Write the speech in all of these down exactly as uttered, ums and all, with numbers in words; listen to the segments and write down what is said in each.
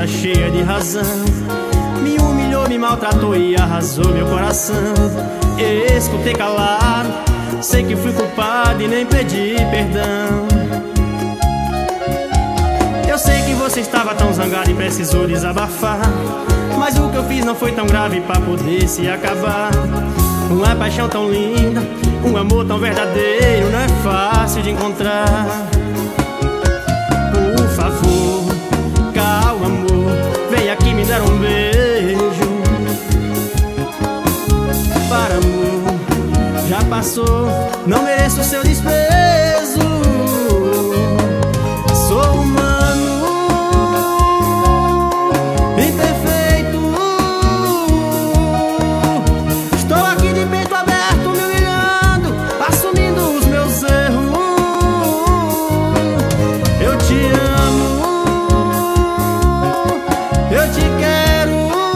toda cheia de razão. Me humilhou, me maltratou e arrasou meu coração. Escutei calado, sei que fui culpado e nem pedi perdão. Eu sei que você estava tão zangado e precisou desabafar, mas o que eu fiz não foi tão grave pra poder se acabar. Uma paixão tão linda, um amor tão verdadeiro, não é fácil de encontrar. Por favor, calma amor, vem aqui me dar um beijo. Para amor, já passou, não mereço o seu desprezo. Sou humano, imperfeito. Estou aqui de peito aberto, me humilhando, assumindo os meus erros. Eu te amo, eu te quero.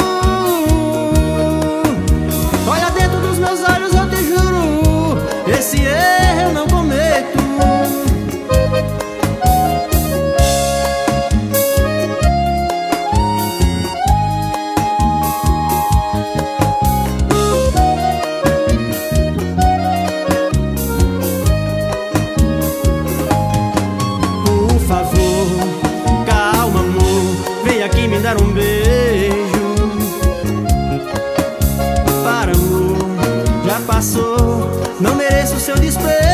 Olha dentro dos meus olhos, eu te juro, esse erro eu não cometo. Por favor, calma amor, vem aqui me dar um beijo. Para amor, já passou, não mereço o seu desprezo.